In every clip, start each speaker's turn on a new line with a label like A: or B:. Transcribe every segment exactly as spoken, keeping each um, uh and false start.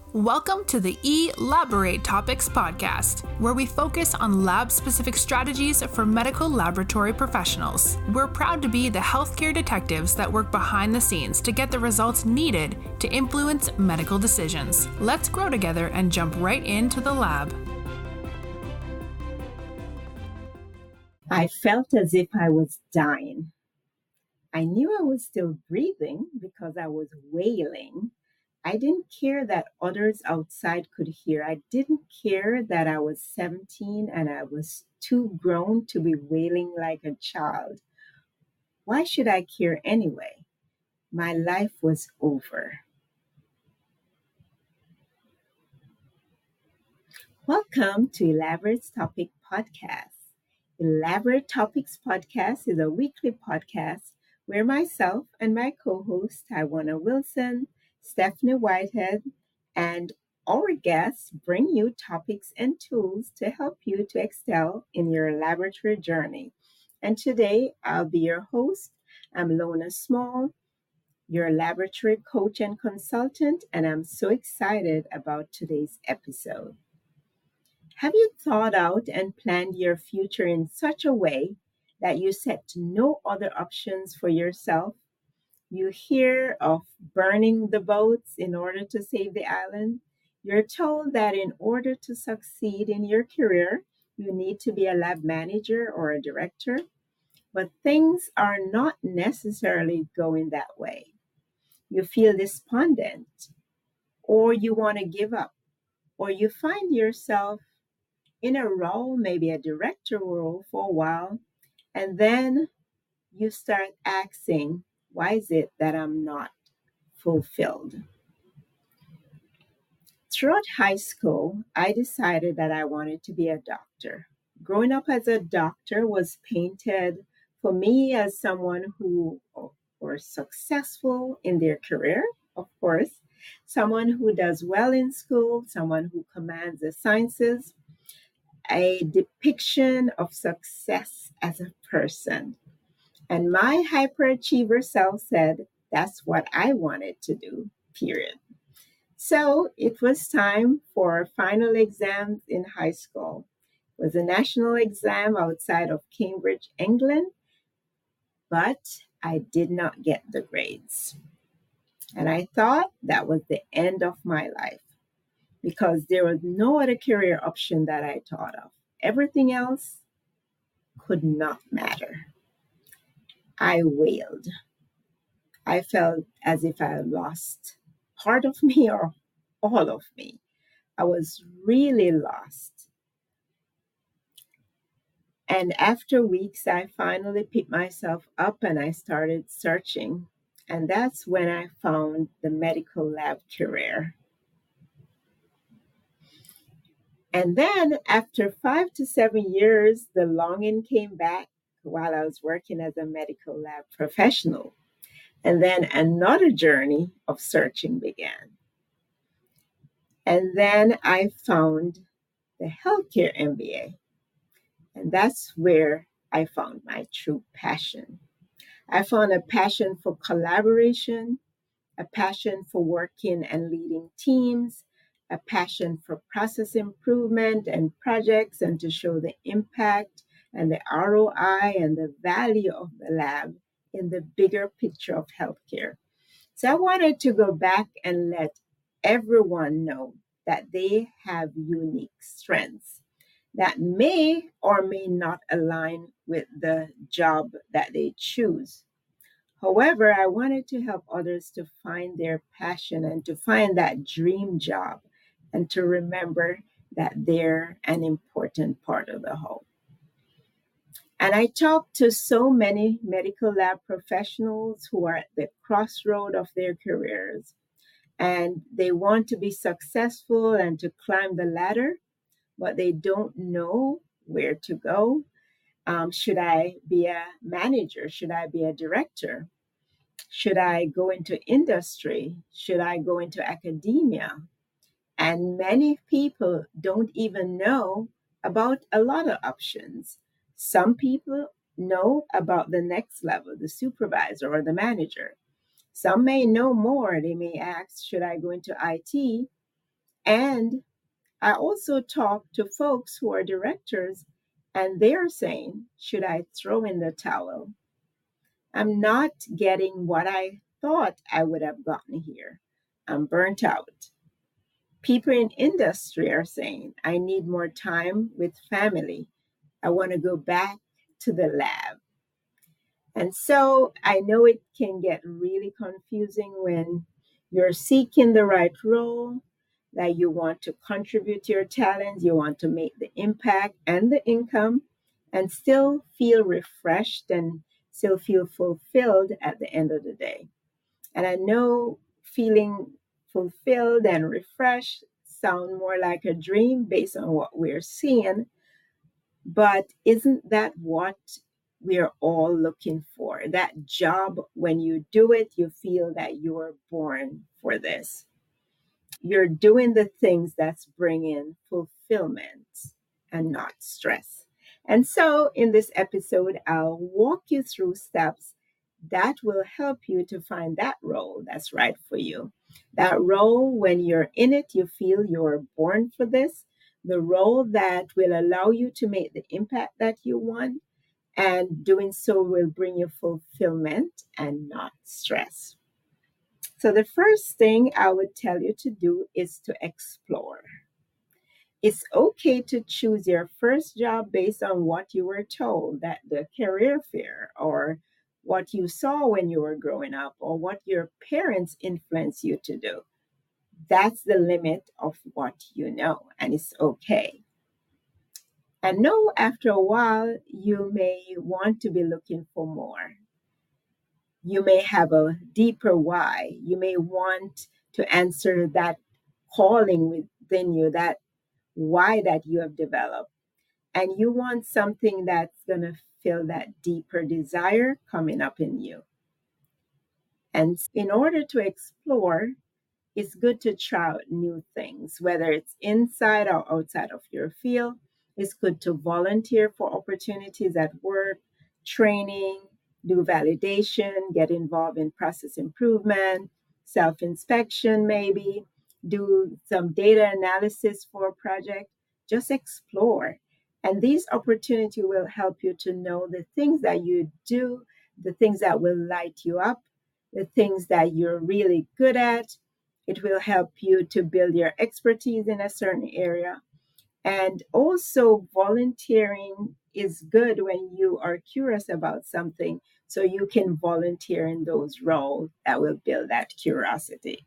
A: Welcome to the Elaborate Topics podcast, where we focus on lab-specific strategies for medical laboratory professionals. We're proud to be the healthcare detectives that work behind the scenes to get the results needed to influence medical decisions. Let's grow together and jump right into the lab.
B: I felt as if I was dying. I knew I was still breathing because I was wailing. I didn't care that others outside could hear. I didn't care that I was seventeen and I was too grown to be wailing like a child. Why should I care anyway? My life was over. Welcome to Elaborate Topic Podcast. Elaborate Topics Podcast is a weekly podcast where myself and my co-host, Tywana Wilson, Stephanie Whitehead, and our guests bring you topics and tools to help you to excel in your laboratory journey. And today, I'll be your host. I'm Lona Small, your laboratory coach and consultant, and I'm so excited about today's episode. Have you thought out and planned your future in such a way that you set no other options for yourself? You hear of burning the boats in order to save the island. You're told that in order to succeed in your career, you need to be a lab manager or a director. But things are not necessarily going that way. You feel despondent, or you want to give up, or you find yourself in a role, maybe a director role for a while, and then you start asking, why is it that I'm not fulfilled? Throughout high school, I decided that I wanted to be a doctor. Growing up as a doctor was painted for me as someone who was successful in their career, of course, someone who does well in school, someone who commands the sciences, a depiction of success as a person. And my hyperachiever self said, that's what I wanted to do, period. So it was time for final exams in high school. It was a national exam outside of Cambridge, England, but I did not get the grades. And I thought that was the end of my life because there was no other career option that I thought of. Everything else could not matter. I wailed. I felt as if I had lost part of me or all of me. I was really lost. And after weeks, I finally picked myself up and I started searching. And that's when I found the medical lab career. And then after five to seven years, the longing came back while I was working as a medical lab professional. And then another journey of searching began. And then I found the healthcare M B A. And that's where I found my true passion. I found a passion for collaboration, a passion for working and leading teams, a passion for process improvement and projects and to show the impact and the R O I and the value of the lab in the bigger picture of healthcare. So I wanted to go back and let everyone know that they have unique strengths that may or may not align with the job that they choose. However, I wanted to help others to find their passion and to find that dream job and to remember that they're an important part of the whole. And I talk to so many medical lab professionals who are at the crossroad of their careers and they want to be successful and to climb the ladder, but they don't know where to go. Um, should I be a manager? Should I be a director? Should I go into industry? Should I go into academia? And many people don't even know about a lot of options. Some people know about the next level, the supervisor or the manager. Some may know more. They may ask, should I go into I T? And I also talk to folks who are directors, and they're saying, should I throw in the towel? I'm not getting what I thought I would have gotten here. I'm burnt out. People in industry are saying, I need more time with family. I want to go back to the lab. And so I know it can get really confusing when you're seeking the right role, that you want to contribute your talents, you want to make the impact and the income, and still feel refreshed and still feel fulfilled at the end of the day. And I know feeling fulfilled and refreshed sound more like a dream based on what we're seeing, but isn't that what we're all looking for? That job, when you do it, you feel that you are born for this. You're doing the things that's bringing fulfillment and not stress. And so, in this episode, I'll walk you through steps that will help you to find that role that's right for you. That role, when you're in it, you feel you're born for this. The role that will allow you to make the impact that you want, and doing so will bring you fulfillment and not stress. So, the first thing I would tell you to do is to explore. It's okay to choose your first job based on what you were told at the career fair, or what you saw when you were growing up, or what your parents influenced you to do. That's the limit of what you know, and it's okay. And know after a while, you may want to be looking for more. You may have a deeper why. You may want to answer that calling within you, that why that you have developed. And you want something that's going to fill that deeper desire coming up in you. And in order to explore, it's good to try out new things, whether it's inside or outside of your field. It's good to volunteer for opportunities at work, training, do validation, get involved in process improvement, self inspection, maybe, do some data analysis for a project. Just explore. And these opportunities will help you to know the things that you do, the things that will light you up, the things that you're really good at. It will help you to build your expertise in a certain area. And also, volunteering is good when you are curious about something, so you can volunteer in those roles that will build that curiosity.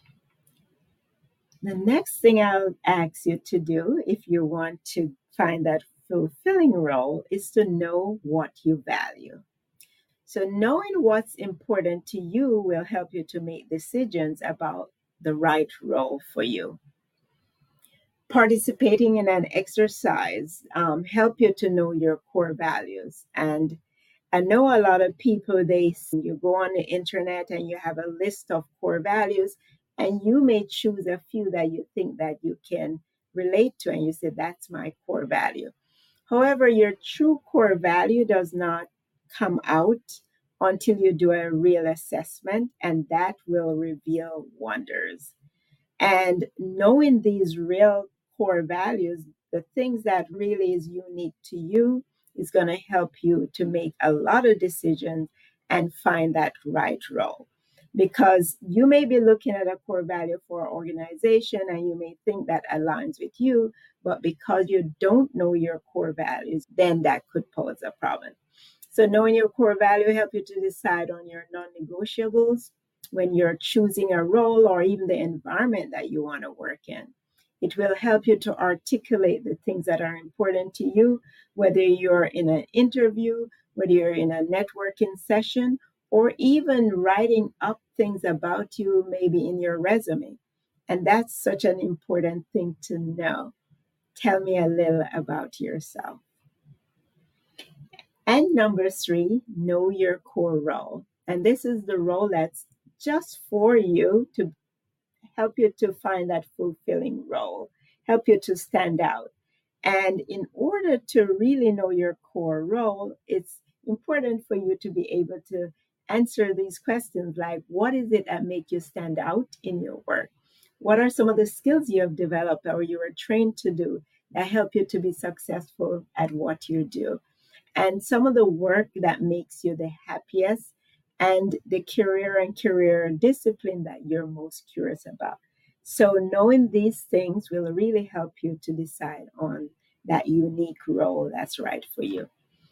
B: The next thing I'll ask you to do if you want to find that fulfilling role is to know what you value. So, knowing what's important to you will help you to make decisions about the right role for you. Participating in an exercise um, help you to know your core values. And I know a lot of people, they you go on the internet and you have a list of core values, and you may choose a few that you think that you can relate to, and you say, that's my core value. However, your true core value does not come out until you do a real assessment, and that will reveal wonders. And knowing these real core values, the things that really is unique to you, is going to help you to make a lot of decisions and find that right role. Because you may be looking at a core value for an organization and you may think that aligns with you, but because you don't know your core values, then that could pose a problem. So knowing your core value help you to decide on your non-negotiables when you're choosing a role or even the environment that you want to work in. It will help you to articulate the things that are important to you, whether you're in an interview, whether you're in a networking session, or even writing up things about you, maybe in your resume. And that's such an important thing to know. Tell me a little about yourself. And number three, know your core role. And this is the role that's just for you, to help you to find that fulfilling role, help you to stand out. And in order to really know your core role, it's important for you to be able to answer these questions like, what is it that makes you stand out in your work? What are some of the skills you have developed or you were trained to do that help you to be successful at what you do? And some of the work that makes you the happiest and the career and career discipline that you're most curious about. So knowing these things will really help you to decide on that unique role that's right for you.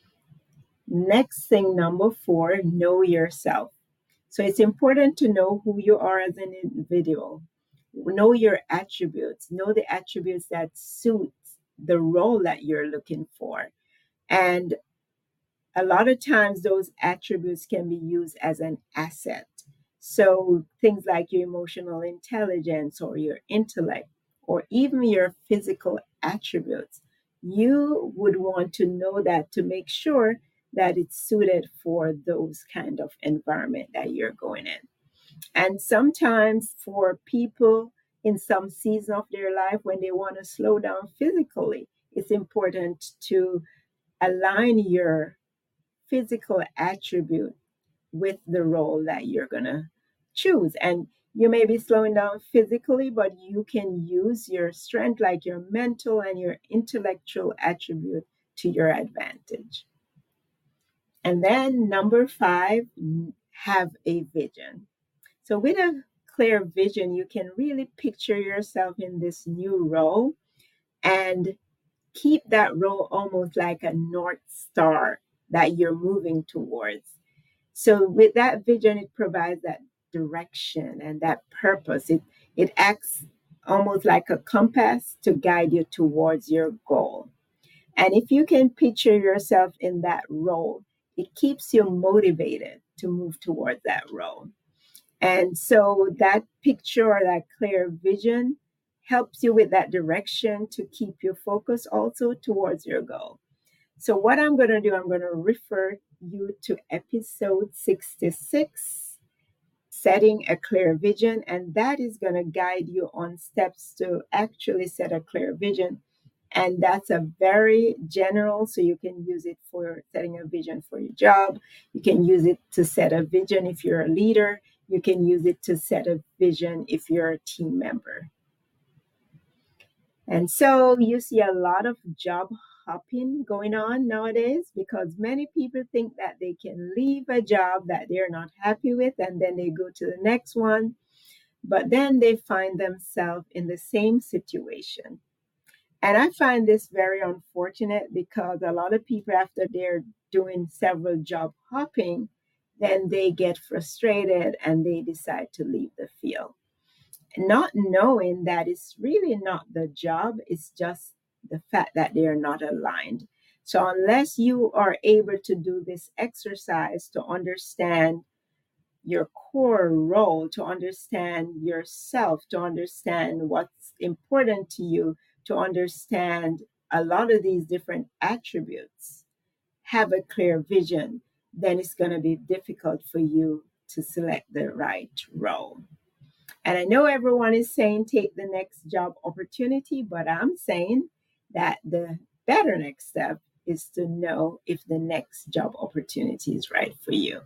B: Next thing, number four, know yourself. So it's important to know who you are as an individual. Know your attributes. Know the attributes that suit the role that you're looking for. And a lot of times those attributes can be used as an asset. So things like your emotional intelligence or your intellect or even your physical attributes, you would want to know that to make sure that it's suited for those kind of environment that you're going in. And sometimes for people in some season of their life when they want to slow down physically, it's important to align your physical attribute with the role that you're going to choose. And you may be slowing down physically, but you can use your strength, like your mental and your intellectual attribute, to your advantage. And then number five, have a vision. So with a clear vision, you can really picture yourself in this new role and keep that role almost like a North Star that you're moving towards. So with that vision, it provides that direction and that purpose. It it acts almost like a compass to guide you towards your goal. And if you can picture yourself in that role, it keeps you motivated to move towards that role. And so that picture or that clear vision helps you with that direction to keep your focus also towards your goal. So what I'm going to do, I'm going to refer you to episode sixty-six, Setting a Clear Vision, and that is going to guide you on steps to actually set a clear vision. And that's a very general, so you can use it for setting a vision for your job. You can use it to set a vision if you're a leader. You can use it to set a vision if you're a team member. And so you see a lot of job hopping going on nowadays because many people think that they can leave a job that they're not happy with and then they go to the next one. But then they find themselves in the same situation. And I find this very unfortunate because a lot of people, after they're doing several job hopping, then they get frustrated and they decide to leave the field. Not knowing that it's really not the job, it's just the fact that they are not aligned. So unless you are able to do this exercise to understand your core role, to understand yourself, to understand what's important to you, to understand a lot of these different attributes, have a clear vision, then it's going to be difficult for you to select the right role. And I know everyone is saying take the next job opportunity, but I'm saying that the better next step is to know if the next job opportunity is right for you.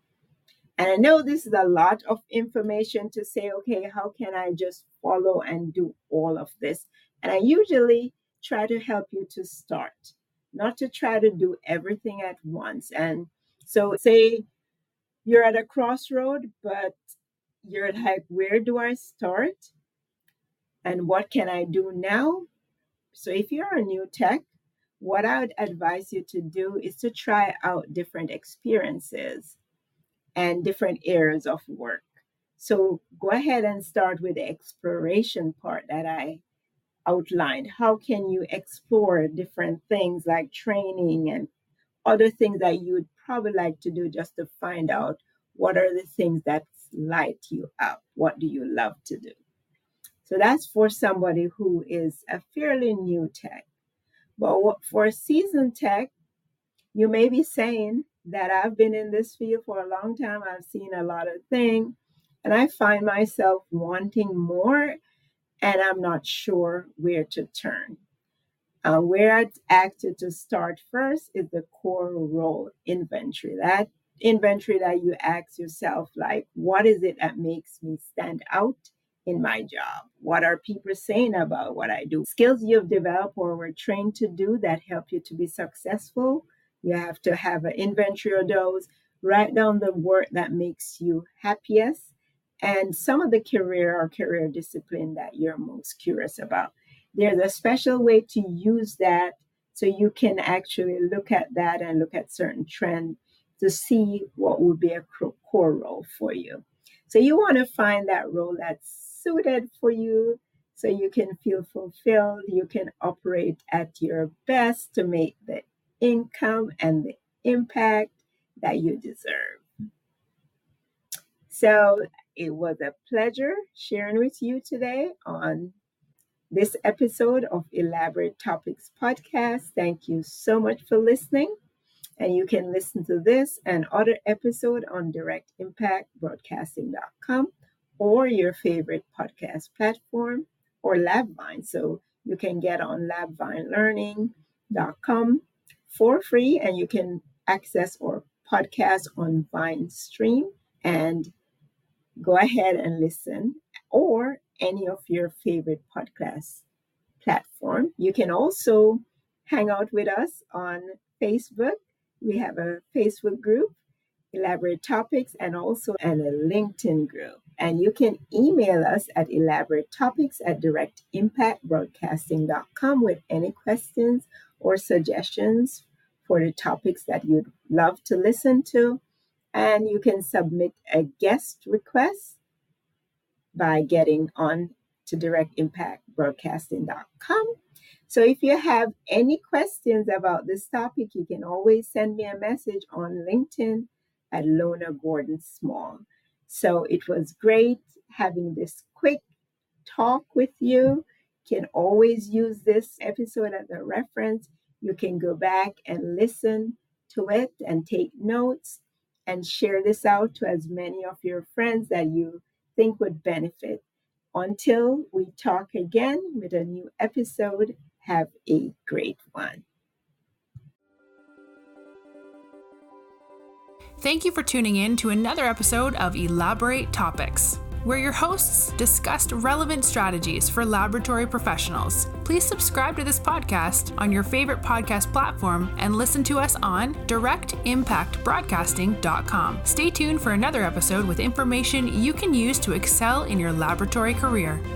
B: And I know this is a lot of information to say, okay, how can I just follow and do all of this? And I usually try to help you to start, not to try to do everything at once. And so say you're at a crossroad, but you're like, where do I start? And what can I do now? So if you're a new tech, what I would advise you to do is to try out different experiences and different areas of work. So go ahead and start with the exploration part that I outlined. How can you explore different things like training and other things that you would probably like to do just to find out what are the things that light you up? What do you love to do? So that's for somebody who is a fairly new tech. But for a seasoned tech, you may be saying that I've been in this field for a long time. I've seen a lot of things, and I find myself wanting more, and I'm not sure where to turn. Uh, where I'd ask you to start first is the core role inventory. That inventory that you ask yourself, like, what is it that makes me stand out in my job? What are people saying about what I do? Skills you've developed or were trained to do that help you to be successful. You have to have an inventory of those. Write down the work that makes you happiest and some of the career or career discipline that you're most curious about. There's a special way to use that so you can actually look at that and look at certain trends to see what would be a core role for you. So you want to find that role that's suited for you so you can feel fulfilled. You can operate at your best to make the income and the impact that you deserve. So it was a pleasure sharing with you today on this episode of Elaborate Topics Podcast. Thank you so much for listening. And you can listen to this and other episode on direct impact broadcasting dot com or your favorite podcast platform or LabVine. So you can get on lab vine learning dot com for free, and you can access our podcast on VineStream and go ahead and listen, or any of your favorite podcast platform. You can also hang out with us on Facebook. We have a Facebook group, Elaborate Topics, and also and a LinkedIn group. And you can email us at elaborate topics at direct impact broadcasting dot com with any questions or suggestions for the topics that you'd love to listen to. And you can submit a guest request by getting on to direct impact broadcasting dot com. So if you have any questions about this topic, you can always send me a message on LinkedIn at Lona Gordon Small. So it was great having this quick talk with you. You can always use this episode as a reference. You can go back and listen to it and take notes and share this out to as many of your friends that you think would benefit. Until we talk again with a new episode, have a great one.
A: Thank you for tuning in to another episode of Elaborate Topics, where your hosts discussed relevant strategies for laboratory professionals. Please subscribe to this podcast on your favorite podcast platform and listen to us on direct impact broadcasting dot com. Stay tuned for another episode with information you can use to excel in your laboratory career.